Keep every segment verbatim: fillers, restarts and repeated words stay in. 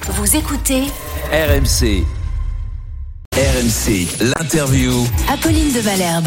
Vous écoutez R M C. R M C, l'interview. Apolline de Malherbe.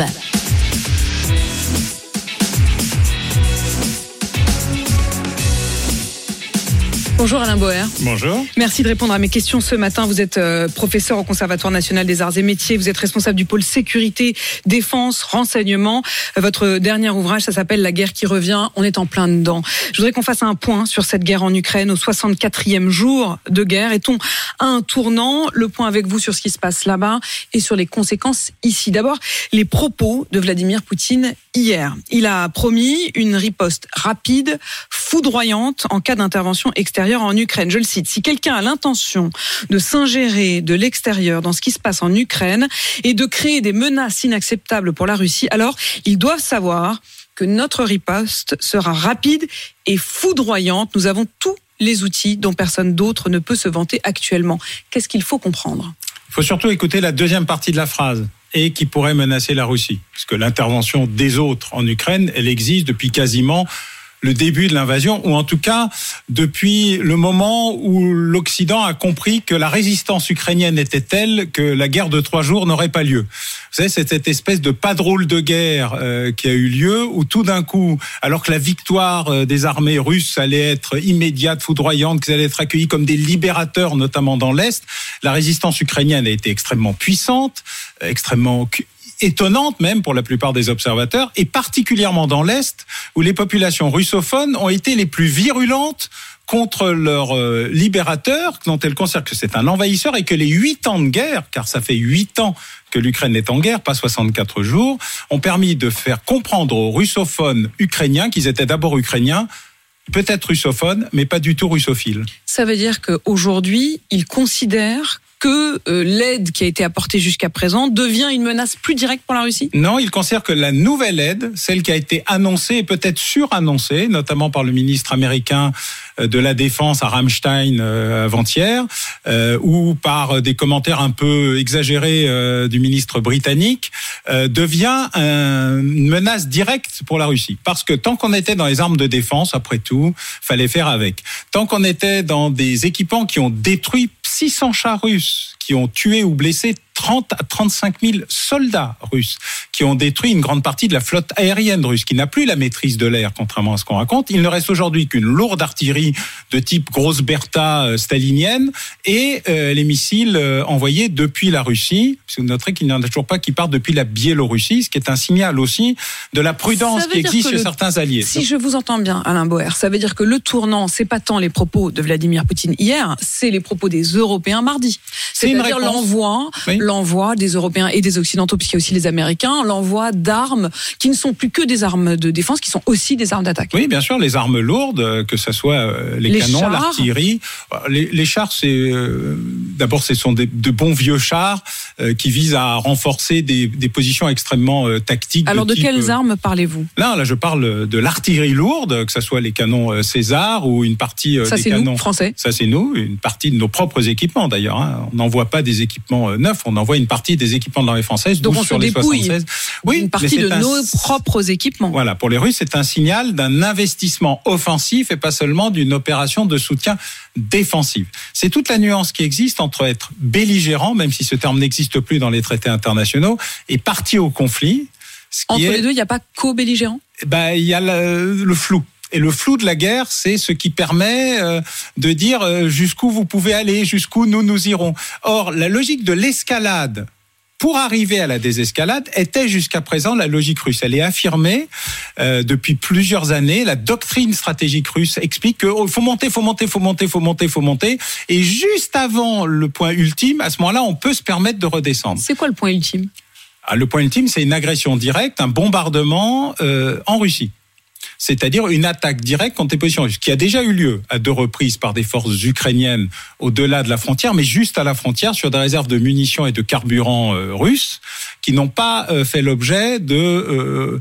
Bonjour Alain Boer. Bonjour. Merci de répondre à mes questions ce matin. Vous êtes euh, professeur au Conservatoire national des arts et métiers. Vous êtes responsable du pôle sécurité, défense, renseignement. Euh, votre dernier ouvrage, ça s'appelle La guerre qui revient. On est en plein dedans. Je voudrais qu'on fasse un point sur cette guerre en Ukraine au soixante-quatrième jour de guerre. Est-on à un tournant? Le point avec vous sur ce qui se passe là-bas et sur les conséquences ici. D'abord, les propos de Vladimir Poutine hier. Il a promis une riposte rapide, foudroyante en cas d'intervention extérieure en Ukraine. Je le cite, si quelqu'un a l'intention de s'ingérer de l'extérieur dans ce qui se passe en Ukraine et de créer des menaces inacceptables pour la Russie, alors ils doivent savoir que notre riposte sera rapide et foudroyante. Nous avons tous les outils dont personne d'autre ne peut se vanter actuellement. Qu'est-ce qu'il faut comprendre ? Il faut surtout écouter la deuxième partie de la phrase, et qui pourrait menacer la Russie. Parce que l'intervention des autres en Ukraine, elle existe depuis quasiment le début de l'invasion, ou en tout cas depuis le moment où l'Occident a compris que la résistance ukrainienne était telle que la guerre de trois jours n'aurait pas lieu. Vous savez, c'est cette espèce de pas drôle de guerre euh, qui a eu lieu, où tout d'un coup, alors que la victoire euh, des armées russes allait être immédiate, foudroyante, qu'ils allaient être accueillis comme des libérateurs, notamment dans l'Est, la résistance ukrainienne a été extrêmement puissante, extrêmement étonnante même pour la plupart des observateurs, et particulièrement dans l'Est, où les populations russophones ont été les plus virulentes contre leurs euh, libérateurs, dont elles considèrent que c'est un envahisseur, et que les huit ans de guerre, car ça fait huit ans que l'Ukraine est en guerre, pas soixante-quatre jours, ont permis de faire comprendre aux russophones ukrainiens qu'ils étaient d'abord ukrainiens, peut-être russophones, mais pas du tout russophiles. Ça veut dire qu'aujourd'hui, ils considèrent que euh, l'aide qui a été apportée jusqu'à présent devient une menace plus directe pour la Russie ? Non, il considère que la nouvelle aide, celle qui a été annoncée et peut-être surannoncée, notamment par le ministre américain de la Défense à Ramstein euh, avant-hier, euh, ou par des commentaires un peu exagérés euh, du ministre britannique, euh, devient un, une menace directe pour la Russie. Parce que tant qu'on était dans les armes de défense, après tout, fallait faire avec. Tant qu'on était dans des équipements qui ont détruit six cents chars russes, qui ont tué ou blessé trente à trente-cinq mille soldats russes, qui ont détruit une grande partie de la flotte aérienne russe, qui n'a plus la maîtrise de l'air, contrairement à ce qu'on raconte. Il ne reste aujourd'hui qu'une lourde artillerie de type grosse Bertha stalinienne et euh, les missiles euh, envoyés depuis la Russie. Vous noterez qu'il n'y en a toujours pas qui partent depuis la Biélorussie, ce qui est un signal aussi de la prudence qui existe chez le... certains alliés. Si je vous entends bien, Alain Boer, ça veut dire que le tournant, c'est pas tant les propos de Vladimir Poutine hier, c'est les propos des Européens mardi. C'est C'est-à-dire l'envoi, oui. l'envoi des Européens et des Occidentaux, puisqu'il y a aussi les Américains, l'envoi d'armes qui ne sont plus que des armes de défense, qui sont aussi des armes d'attaque. Oui, bien sûr, les armes lourdes, que ce soit les, les canons, chars. l'artillerie. Les, les chars, c'est euh, d'abord, ce sont des, de bons vieux chars euh, qui visent à renforcer des, des positions extrêmement euh, tactiques. Alors, de, de type, quelles armes parlez-vous ? Là, là, je parle de l'artillerie lourde, que ce soit les canons euh, César ou une partie euh, Ça, des c'est canons nous, français. Ça, c'est nous, une partie de nos propres équipements d'ailleurs. Hein. On n'envoie pas des équipements euh, neufs, on envoie une partie des équipements de l'armée française. Donc on sur se les dépouille soixante-seize. Oui, une partie de un... nos propres équipements. Voilà, pour les Russes, c'est un signal d'un investissement offensif et pas seulement d'une opération de soutien défensif. C'est toute la nuance qui existe entre être belligérant, même si ce terme n'existe plus dans les traités internationaux, et partie au conflit. Ce qui Entre est... les deux, il n'y a pas co-belligérant ? Ben, il y a le, le flou. Et le flou de la guerre, c'est ce qui permet euh, de dire euh, jusqu'où vous pouvez aller, jusqu'où nous nous irons. Or, la logique de l'escalade, pour arriver à la désescalade, était jusqu'à présent la logique russe. Elle est affirmée euh, depuis plusieurs années. La doctrine stratégique russe explique qu'il oh, faut monter, faut monter, faut monter, faut monter, faut monter. Et juste avant le point ultime, à ce moment-là, on peut se permettre de redescendre. C'est quoi le point ultime ? Ah, le point ultime, c'est une agression directe, un bombardement euh, en Russie. C'est-à-dire une attaque directe contre les positions russes, qui a déjà eu lieu à deux reprises par des forces ukrainiennes au-delà de la frontière, mais juste à la frontière sur des réserves de munitions et de carburant euh, russes, qui n'ont pas euh, fait l'objet de euh,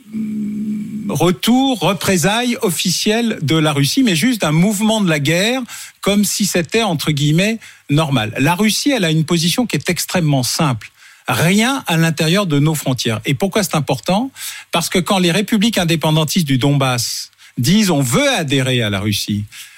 retour, représailles officielles de la Russie, mais juste d'un mouvement de la guerre, comme si c'était, entre guillemets, normal. La Russie, elle a une position qui est extrêmement simple. Rien à l'intérieur de nos frontières. Et pourquoi c'est important ? Parce que quand les républiques indépendantistes du Donbass disent on veut adhérer à la Russie,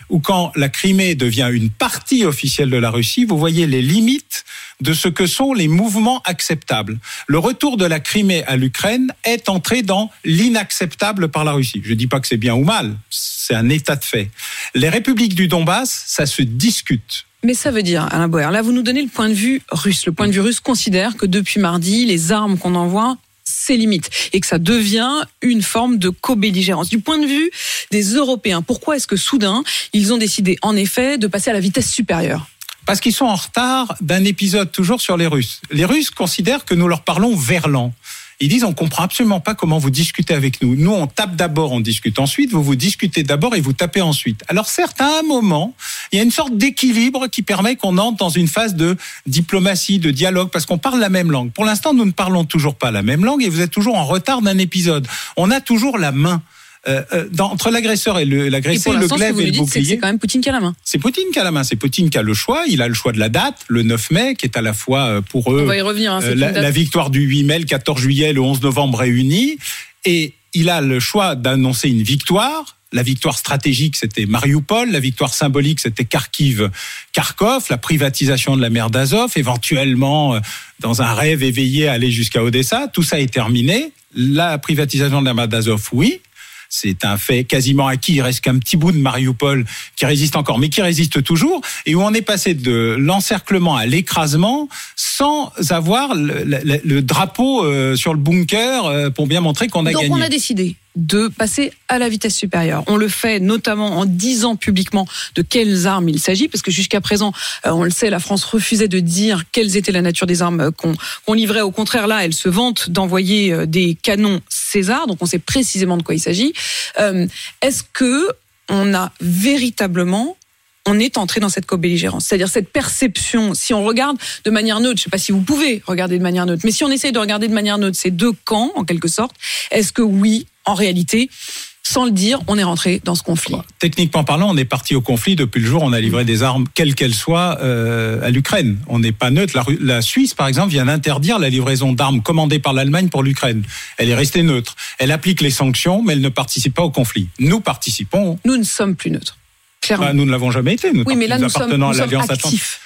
ou quand la Crimée devient une partie officielle de la Russie, vous voyez les limites de ce que sont les mouvements acceptables. Le retour de la Crimée à l'Ukraine est entré dans l'inacceptable par la Russie. Je ne dis pas que c'est bien ou mal, c'est un état de fait. Les républiques du Donbass, ça se discute. Mais ça veut dire, Alain Boer, là vous nous donnez le point de vue russe. Le point de vue russe considère que depuis mardi, les armes qu'on envoie, c'est limite, et que ça devient une forme de co-belligérance. Du point de vue des Européens, pourquoi est-ce que soudain, ils ont décidé en effet de passer à la vitesse supérieure ? Parce qu'ils sont en retard d'un épisode toujours sur les Russes. Les Russes considèrent que nous leur parlons verlan. Ils disent, on comprend absolument pas comment vous discutez avec nous. Nous, on tape d'abord, on discute ensuite. Vous vous discutez d'abord et vous tapez ensuite. Alors certes, à un moment, il y a une sorte d'équilibre qui permet qu'on entre dans une phase de diplomatie, de dialogue, parce qu'on parle la même langue. Pour l'instant, nous ne parlons toujours pas la même langue et vous êtes toujours en retard d'un épisode. On a toujours la main. Euh, dans, entre l'agresseur et le, l'agressé, le glaive et le bouclier. C'est, c'est quand même Poutine qui a la main. C'est Poutine qui a la main. C'est Poutine qui a le choix. Il a le choix de la date, le neuf mai, qui est à la fois pour eux On va y revenir, hein, euh, la, la victoire du huit mai, le quatorze juillet, le onze novembre réunis. Et il a le choix d'annoncer une victoire. La victoire stratégique, c'était Mariupol. La victoire symbolique, c'était Kharkiv, Kharkov. La privatisation de la mer d'Azov, éventuellement, dans un rêve éveillé, aller jusqu'à Odessa. Tout ça est terminé. La privatisation de la mer d'Azov, oui. C'est un fait quasiment acquis. Il reste qu'un petit bout de Mariupol qui résiste encore, mais qui résiste toujours, et où on est passé de l'encerclement à l'écrasement sans avoir le, le, le drapeau euh, sur le bunker euh, pour bien montrer qu'on a Donc gagné. Donc on a décidé de passer à la vitesse supérieure. On le fait notamment en disant publiquement de quelles armes il s'agit, parce que jusqu'à présent, euh, on le sait, la France refusait de dire quelles étaient la nature des armes qu'on, qu'on livrait. Au contraire, là, elle se vante d'envoyer euh, des canons César, donc on sait précisément de quoi il s'agit. Euh, est-ce que on a véritablement on est entré dans cette co-belligérance. C'est-à-dire cette perception, si on regarde de manière neutre, je ne sais pas si vous pouvez regarder de manière neutre, mais si on essaye de regarder de manière neutre ces deux camps, en quelque sorte, est-ce que oui, en réalité, sans le dire, on est rentré dans ce conflit? Techniquement parlant, on est parti au conflit depuis le jour où on a livré des armes, quelles qu'elles soient, euh, à l'Ukraine. On n'est pas neutre. La, la Suisse, par exemple, vient d'interdire la livraison d'armes commandées par l'Allemagne pour l'Ukraine. Elle est restée neutre. Elle applique les sanctions, mais elle ne participe pas au conflit. Nous participons. Nous ne sommes plus neutres. Bah, nous ne l'avons jamais été. Nous, oui, mais là, nous sommes, nous à sommes l'Alliance actifs.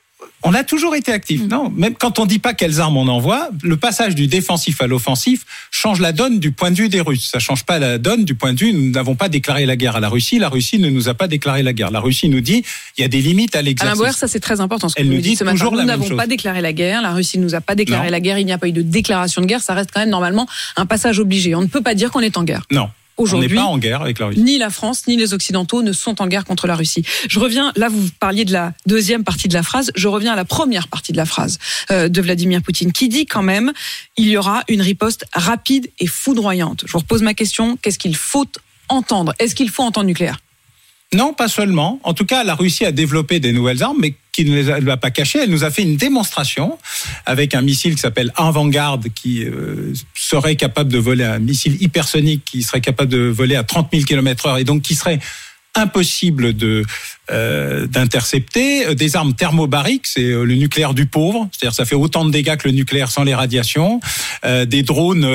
On a toujours été actifs. Mmh. Non, même quand on ne dit pas quelles armes on envoie, le passage du défensif à l'offensif change la donne du point de vue des Russes. Ça ne change pas la donne du point de vue, nous n'avons pas déclaré la guerre à la Russie. La Russie ne nous a pas déclaré la guerre. La Russie nous dit il y a des limites à l'exercice. Alain Boer, ça c'est très important ce que Elle vous nous dit ce matin. toujours Nous la même n'avons chose. pas déclaré la guerre. La Russie ne nous a pas déclaré non. la guerre. Il n'y a pas eu de déclaration de guerre. Ça reste quand même normalement un passage obligé. On ne peut pas dire qu'on est en guerre. Non. Aujourd'hui, on n'est pas en guerre avec la Russie. Ni la France, ni les Occidentaux ne sont en guerre contre la Russie. Je reviens, là vous parliez de la deuxième partie de la phrase, je reviens à la première partie de la phrase euh, de Vladimir Poutine, qui dit quand même, il y aura une riposte rapide et foudroyante. Je vous repose ma question, qu'est-ce qu'il faut entendre? Est-ce qu'il faut entendre nucléaire? Non, pas seulement. En tout cas, la Russie a développé des nouvelles armes, mais qui ne les a, elle a pas cachées. Elle nous a fait une démonstration avec un missile qui s'appelle Avangard, qui euh, serait capable de voler, un missile hypersonique qui serait capable de voler à trente mille kilomètres heure et donc qui serait impossible de euh, d'intercepter. Des armes thermobariques, c'est le nucléaire du pauvre, c'est-à-dire ça fait autant de dégâts que le nucléaire sans les radiations. Euh, des drones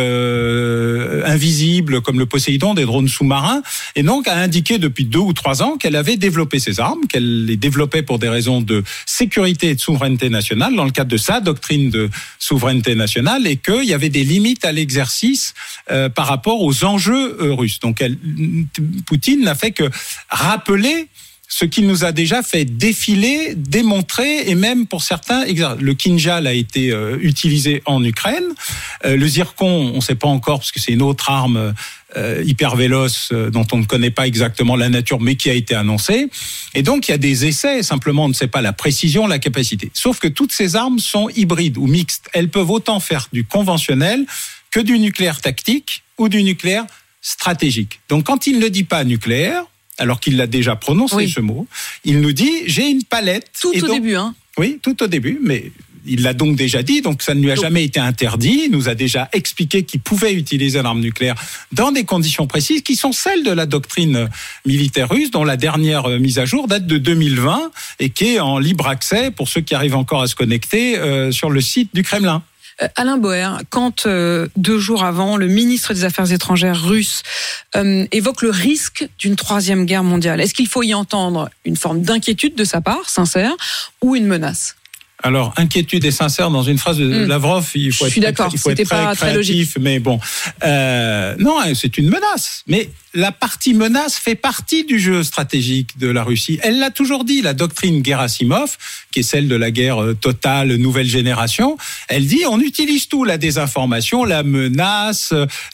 euh, invisibles comme le Poséidon, des drones sous-marins, et donc a indiqué depuis deux ou trois ans qu'elle avait développé ces armes, qu'elle les développait pour des raisons de sécurité et de souveraineté nationale, dans le cadre de sa doctrine de souveraineté nationale, et qu'il y avait des limites à l'exercice euh, par rapport aux enjeux euh, russes. Donc elle, Poutine n'a fait que rappeler ce qu'il nous a déjà fait défiler, démontrer, et même pour certains, le Kinjal a été euh, utilisé en Ukraine. Euh, le Zircon, on ne sait pas encore, parce que c'est une autre arme euh, hyper véloce euh, dont on ne connaît pas exactement la nature, mais qui a été annoncée. Et donc, il y a des essais, simplement, on ne sait pas la précision, la capacité. Sauf que toutes ces armes sont hybrides ou mixtes. Elles peuvent autant faire du conventionnel que du nucléaire tactique ou du nucléaire stratégique. Donc, quand il ne dit pas nucléaire, alors qu'il l'a déjà prononcé, oui, ce mot, il nous dit, j'ai une palette. Tout et au donc, début, hein. Oui, tout au début, mais il l'a donc déjà dit, donc ça ne lui a donc jamais été interdit. Il nous a déjà expliqué qu'il pouvait utiliser l'arme nucléaire dans des conditions précises qui sont celles de la doctrine militaire russe, dont la dernière mise à jour date de deux mille vingt et qui est en libre accès pour ceux qui arrivent encore à se connecter euh, sur le site du Kremlin. Euh, Alain Boer, quand euh, deux jours avant, le ministre des Affaires étrangères russe euh, évoque le risque d'une troisième guerre mondiale, est-ce qu'il faut y entendre une forme d'inquiétude de sa part, sincère, ou une menace ? Alors, inquiétude et sincère dans une phrase de mmh. Lavrov, il faut Je être, suis d'accord, il faut c'était être très pas très créatif, logique. mais bon. Euh, non, c'est une menace. Mais la partie menace fait partie du jeu stratégique de la Russie. Elle l'a toujours dit, la doctrine Gerasimov, qui est celle de la guerre totale, nouvelle génération, elle dit on utilise tout, la désinformation, la menace,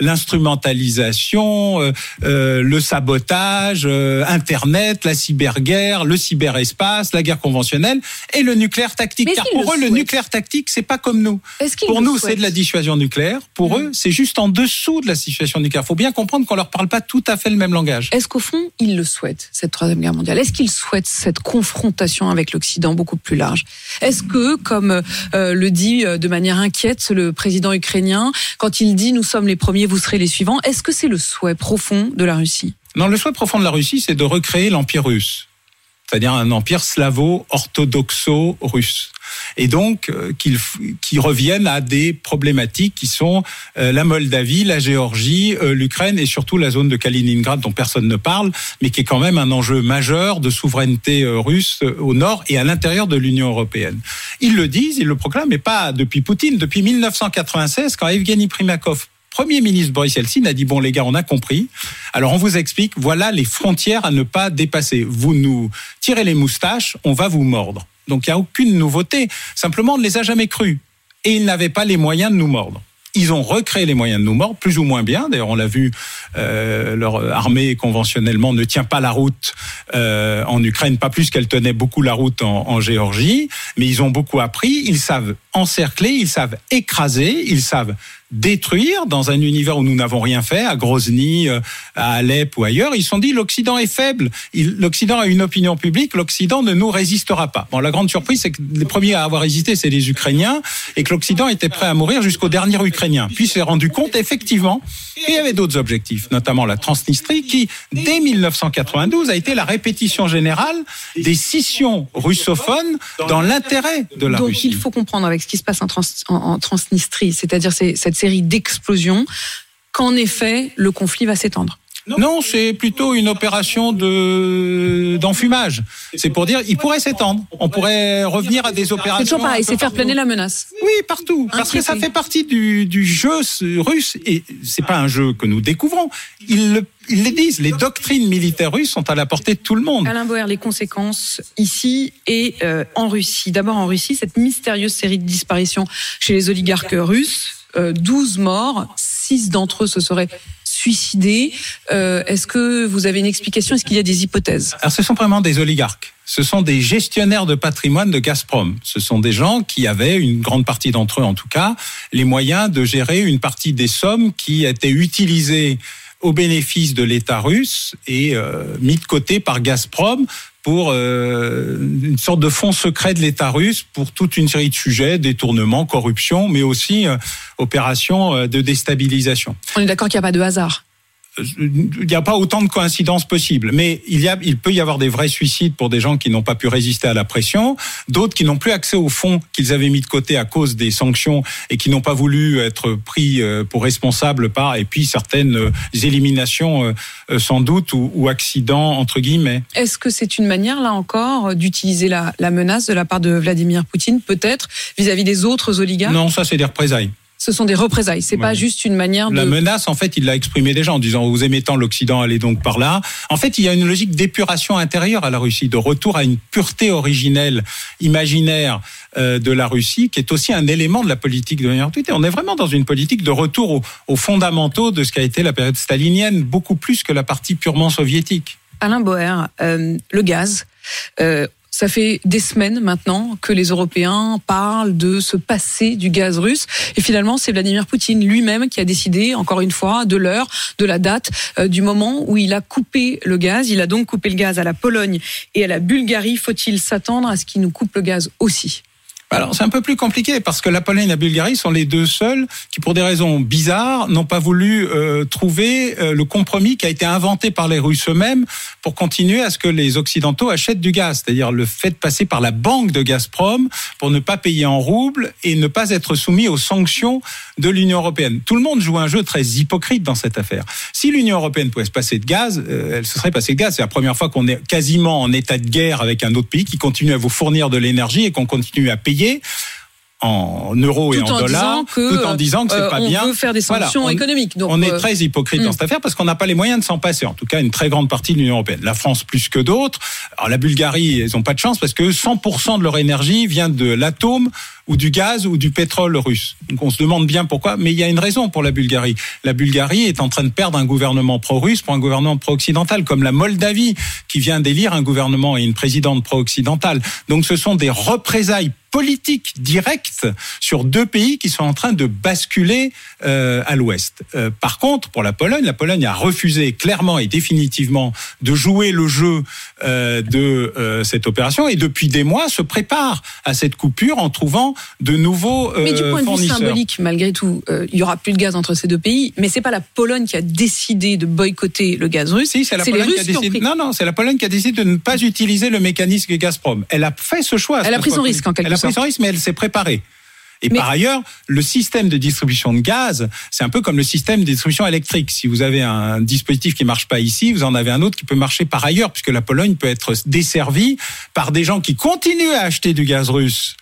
l'instrumentalisation, euh, euh, le sabotage, euh, Internet, la cyberguerre, le cyberespace, la guerre conventionnelle et le nucléaire tactique. Car pour eux, le, le nucléaire tactique, c'est pas comme nous. Pour nous, c'est de la dissuasion nucléaire. Pour mmh. eux, c'est juste en dessous de la dissuasion nucléaire. Il faut bien comprendre qu'on leur parle pas tout à fait le même langage. Est-ce qu'au fond, ils le souhaitent, cette troisième guerre mondiale ? Est-ce qu'ils souhaitent cette confrontation avec l'Occident beaucoup plus large ? Est-ce que, comme euh, le dit de manière inquiète le président ukrainien, quand il dit « nous sommes les premiers, vous serez les suivants », est-ce que c'est le souhait profond de la Russie ? Non, le souhait profond de la Russie, c'est de recréer l'Empire russe. C'est-à-dire un empire slavo-orthodoxo-russe. Et donc, euh, qu'ils, qu'ils reviennent à des problématiques qui sont euh, la Moldavie, la Géorgie, euh, l'Ukraine et surtout la zone de Kaliningrad dont personne ne parle, mais qui est quand même un enjeu majeur de souveraineté euh, russe euh, au nord et à l'intérieur de l'Union européenne. Ils le disent, ils le proclament, mais pas depuis Poutine, depuis dix-neuf cent quatre-vingt-seize, quand Evgeny Primakov, Premier ministre Boris Yeltsin, a dit « Bon les gars, on a compris. Alors on vous explique, voilà les frontières à ne pas dépasser. Vous nous tirez les moustaches, on va vous mordre. » Donc il n'y a aucune nouveauté. Simplement, on ne les a jamais crus. Et ils n'avaient pas les moyens de nous mordre. Ils ont recréé les moyens de nous mordre, plus ou moins bien. D'ailleurs, on l'a vu, euh, leur armée conventionnellement ne tient pas la route euh, en Ukraine, pas plus qu'elle tenait beaucoup la route en, en Géorgie. Mais ils ont beaucoup appris. Ils savent encercler, ils savent écraser, ils savent détruire dans un univers où nous n'avons rien fait, à Grozny, à Alep ou ailleurs. Ils se sont dit l'Occident est faible, Il, l'Occident a une opinion publique, l'Occident ne nous résistera pas. Bon, la grande surprise, c'est que les premiers à avoir résisté, c'est les Ukrainiens, et que l'Occident était prêt à mourir jusqu'au dernier Ukrainien. Puis s'est rendu compte, effectivement, qu'il y avait d'autres objectifs, notamment la Transnistrie, qui, dès dix-neuf cent quatre-vingt-douze, a été la répétition générale des scissions russophones dans l'intérêt de la Donc, Russie. Donc il faut comprendre avec ce qui se passe en, trans, en, en Transnistrie, c'est-à-dire c'est, cette série d'explosions, qu'en effet, le conflit va s'étendre. Non, c'est plutôt une opération de d'enfumage. C'est pour dire, il pourrait s'étendre. On pourrait revenir à des opérations. C'est toujours pareil, c'est faire planer la menace. Oui, partout. Parce que ça fait partie du, du jeu russe. Et c'est pas un jeu que nous découvrons. Ils le Ils le disent, les doctrines militaires russes sont à la portée de tout le monde. Alain Boer, les conséquences ici et euh, en Russie. D'abord en Russie, cette mystérieuse série de disparitions chez les oligarques russes. Euh, douze morts, six d'entre eux se seraient suicidés. Euh, est-ce que vous avez une explication ? Est-ce qu'il y a des hypothèses ? Alors ce sont vraiment des oligarques. Ce sont des gestionnaires de patrimoine de Gazprom. Ce sont des gens qui avaient, une grande partie d'entre eux en tout cas, les moyens de gérer une partie des sommes qui étaient utilisées au bénéfice de l'État russe et euh, mis de côté par Gazprom pour euh, une sorte de fonds secret de l'État russe pour toute une série de sujets, détournement, corruption, mais aussi euh, opérations de déstabilisation. On est d'accord qu'il n'y a pas de hasard ? Il n'y a pas autant de coïncidences possibles, mais il y a, il peut y avoir des vrais suicides pour des gens qui n'ont pas pu résister à la pression, d'autres qui n'ont plus accès aux fonds qu'ils avaient mis de côté à cause des sanctions et qui n'ont pas voulu être pris pour responsables par, et puis certaines éliminations sans doute ou, ou accidents entre guillemets. Est-ce que c'est une manière, là encore, d'utiliser la, la menace de la part de Vladimir Poutine, peut-être, vis-à-vis des autres oligarques ? Non, ça c'est des représailles. Ce sont des représailles, c'est oui. pas juste une manière de... La menace, en fait, il l'a exprimé déjà en disant « vous aimez tant l'Occident, allez donc par là ». En fait, il y a une logique d'épuration intérieure à la Russie, de retour à une pureté originelle, imaginaire euh, de la Russie, qui est aussi un élément de la politique de Vladimir Poutine. On est vraiment dans une politique de retour aux, aux fondamentaux de ce qu'a été la période stalinienne, beaucoup plus que la partie purement soviétique. Alain Boer, euh, le gaz... Euh, Ça fait des semaines maintenant que les Européens parlent de se passer du gaz russe. Et finalement, c'est Vladimir Poutine lui-même qui a décidé, encore une fois, de l'heure, de la date, euh, du moment où il a coupé le gaz. Il a donc coupé le gaz à la Pologne et à la Bulgarie. Faut-il s'attendre à ce qu'il nous coupe le gaz aussi ? Alors, c'est un peu plus compliqué parce que la Pologne et la Bulgarie sont les deux seuls qui, pour des raisons bizarres, n'ont pas voulu euh, trouver euh, le compromis qui a été inventé par les Russes eux-mêmes pour continuer à ce que les Occidentaux achètent du gaz. C'est-à-dire le fait de passer par la banque de Gazprom pour ne pas payer en roubles et ne pas être soumis aux sanctions de l'Union européenne. Tout le monde joue un jeu très hypocrite dans cette affaire. Si l'Union européenne pouvait se passer de gaz, euh, elle se serait passée de gaz. C'est la première fois qu'on est quasiment en état de guerre avec un autre pays qui continue à vous fournir de l'énergie et qu'on continue à payer en euros tout et en, en dollars, que, tout en disant que c'est euh, pas on bien. On veut faire des sanctions voilà, on, économiques. Donc on euh... est très hypocrite mmh. dans cette affaire parce qu'on n'a pas les moyens de s'en passer. En tout cas, une très grande partie de l'Union européenne. La France plus que d'autres. Alors la Bulgarie, ils n'ont pas de chance parce que cent pour cent de leur énergie vient de l'atome ou du gaz ou du pétrole russe. Donc on se demande bien pourquoi, mais il y a une raison pour la Bulgarie. La Bulgarie est en train de perdre un gouvernement pro-russe pour un gouvernement pro-occidental, comme la Moldavie qui vient d'élire un gouvernement et une présidente pro-occidentale. Donc ce sont des représailles politiques directes sur deux pays qui sont en train de basculer euh, à l'ouest. Euh, par contre, pour la Pologne, la Pologne a refusé clairement et définitivement de jouer le jeu euh, de euh, cette opération et depuis des mois se prépare à cette coupure en trouvant de nouveaux euh, mais du point de vue symbolique, malgré tout, euh, il y aura plus de gaz entre ces deux pays. Mais c'est pas la Pologne qui a décidé de boycotter le gaz russe. Si, c'est la c'est Pologne les qui a Russes décidé. Qui ont pris... Non, non, c'est la Pologne qui a décidé de ne pas utiliser le mécanisme Gazprom. Elle a fait ce choix. Elle a pris son risque en quelque sorte. Elle a pris son risque, mais elle s'est préparée. Et mais... par ailleurs, le système de distribution de gaz, c'est un peu comme le système de distribution électrique. Si vous avez un dispositif qui marche pas ici, vous en avez un autre qui peut marcher par ailleurs, puisque la Pologne peut être desservie par des gens qui continuent à acheter du gaz russe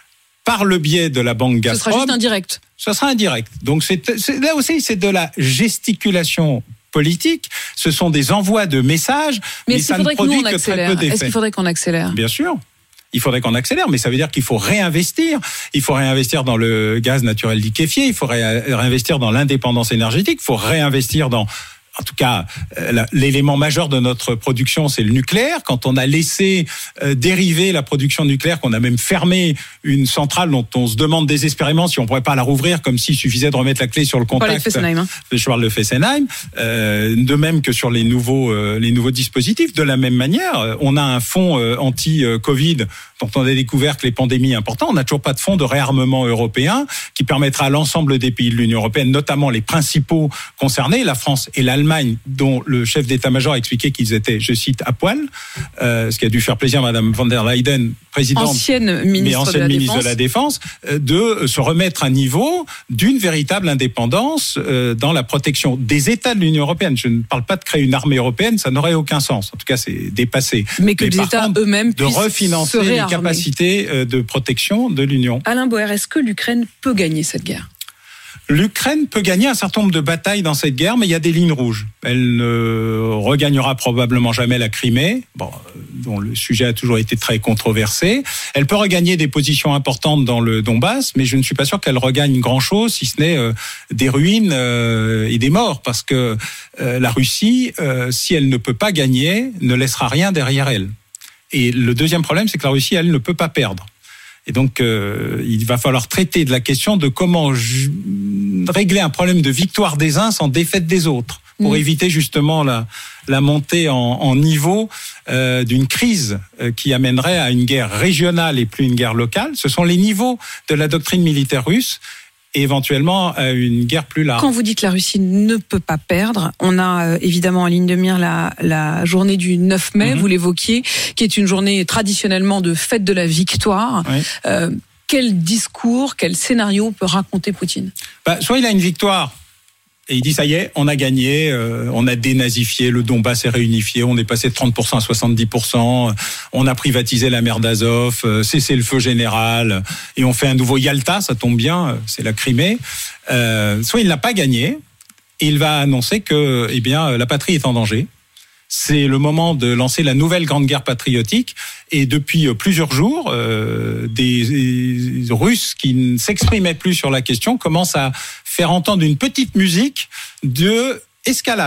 par le biais de la banque Gazprom. Ce sera juste indirect. Ce sera indirect. Donc c'est, c'est, là aussi, c'est de la gesticulation politique. Ce sont des envois de messages, mais, mais ça ne produit que très peu d'effets. Est-ce qu'il faudrait qu'on accélère ? Bien sûr. Il faudrait qu'on accélère, mais ça veut dire qu'il faut réinvestir. Il faut réinvestir dans le gaz naturel liquéfié, il faut réinvestir dans l'indépendance énergétique, il faut réinvestir dans... En tout cas, l'élément majeur de notre production, c'est le nucléaire. Quand on a laissé dériver la production nucléaire, qu'on a même fermé une centrale dont on se demande désespérément si on pourrait pas la rouvrir, comme s'il suffisait de remettre la clé sur le contact. Fessenheim, hein. Je parle de Fessenheim. Euh, de même que sur les nouveaux, euh, les nouveaux dispositifs. De la même manière, on a un fonds euh, anti-Covid dont on a découvert que les pandémies importantes. On n'a toujours pas de fonds de réarmement européen qui permettra à l'ensemble des pays de l'Union européenne, notamment les principaux concernés, la France et l'Allemagne, dont le chef d'état-major a expliqué qu'ils étaient, je cite, à poil, euh, ce qui a dû faire plaisir à Madame von der Leyen, présidente, ancienne ministre, mais ancienne de, la ministre de la Défense, euh, de se remettre à niveau d'une véritable indépendance euh, dans la protection des États de l'Union européenne. Je ne parle pas de créer une armée européenne, ça n'aurait aucun sens. En tout cas, c'est dépassé. Mais que mais les États contre, eux-mêmes de refinancer les capacités de protection de l'Union. Alain Boer, est-ce que l'Ukraine peut gagner cette guerre ? L'Ukraine peut gagner un certain nombre de batailles dans cette guerre, mais il y a des lignes rouges. Elle ne regagnera probablement jamais la Crimée, bon, dont le sujet a toujours été très controversé. Elle peut regagner des positions importantes dans le Donbass, mais je ne suis pas sûr qu'elle regagne grand-chose, si ce n'est euh, des ruines euh, et des morts, parce que euh, la Russie, euh, si elle ne peut pas gagner, ne laissera rien derrière elle. Et le deuxième problème, c'est que la Russie, elle, ne peut pas perdre. Et donc, euh, il va falloir traiter de la question de comment j- régler un problème de victoire des uns sans défaite des autres, pour mmh. éviter justement la, la montée en, en niveau euh, d'une crise euh, qui amènerait à une guerre régionale et plus une guerre locale. Ce sont les niveaux de la doctrine militaire russe et éventuellement à une guerre plus large. Quand vous dites que la Russie ne peut pas perdre, on a euh, évidemment en ligne de mire la, la journée du neuf mai, mmh. vous l'évoquiez, qui est une journée traditionnellement de fête de la victoire. Oui. Euh, quel discours, quel scénario peut raconter Poutine ? Bah, soit il a une victoire, et il dit ça y est, on a gagné, euh, on a dénazifié, le Donbass est réunifié, on est passé de trente pour cent à soixante-dix pour cent, on a privatisé la mer d'Azov, euh, cessé le feu général, et on fait un nouveau Yalta, ça tombe bien, c'est la Crimée. Euh, soit il n'a pas gagné, et il va annoncer que eh bien, la patrie est en danger. C'est le moment de lancer la nouvelle grande guerre patriotique. Et depuis plusieurs jours, euh, des, des Russes qui ne s'exprimaient plus sur la question commencent à faire entendre une petite musique de escalade.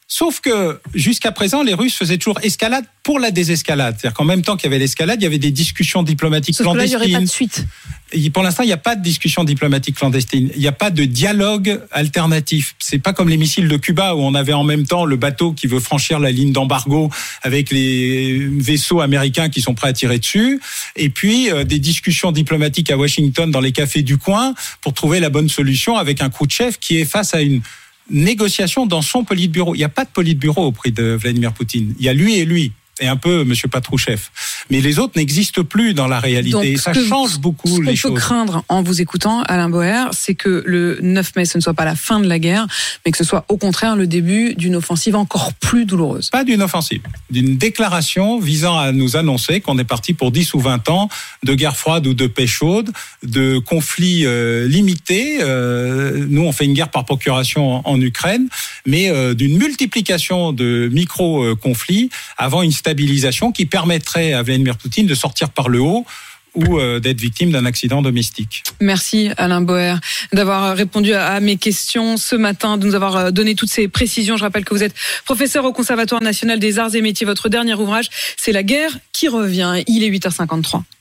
Sauf que jusqu'à présent, les Russes faisaient toujours escalade pour la désescalade. C'est-à-dire qu'en même temps qu'il y avait l'escalade, il y avait des discussions diplomatiques Sauf clandestines. Que là, il n'y aurait pas de suite. Et pour l'instant, il n'y a pas de discussion diplomatique clandestine. Il n'y a pas de dialogue alternatif. C'est pas comme les missiles de Cuba où on avait en même temps le bateau qui veut franchir la ligne d'embargo avec les vaisseaux américains qui sont prêts à tirer dessus. Et puis, euh, des discussions diplomatiques à Washington dans les cafés du coin pour trouver la bonne solution avec un Khrouchtchev qui est face à une négociation dans son politburo. Il n'y a pas de politburo auprès de Vladimir Poutine. Il y a lui et lui. Et un peu Monsieur Patrouchev. Mais les autres n'existent plus dans la réalité. Donc, et ça que change vous, beaucoup ce les qu'on choses. peut craindre en vous écoutant, Alain Boer, c'est que le neuf mai, ce ne soit pas la fin de la guerre, mais que ce soit au contraire le début d'une offensive encore plus douloureuse. Pas d'une offensive, d'une déclaration visant à nous annoncer qu'on est parti pour dix ou vingt ans de guerre froide ou de paix chaude, de conflits euh, limités. Euh, nous, on fait une guerre par procuration en, en Ukraine, mais euh, d'une multiplication de micro-conflits avant une stabilisation qui permettrait à Vladimir Poutine de sortir par le haut ou euh, d'être victime d'un accident domestique. Merci Alain Boer d'avoir répondu à, à mes questions ce matin, de nous avoir donné toutes ces précisions. Je rappelle que vous êtes professeur au Conservatoire national des arts et métiers. Votre dernier ouvrage, c'est La guerre qui revient. Il est huit heures cinquante-trois.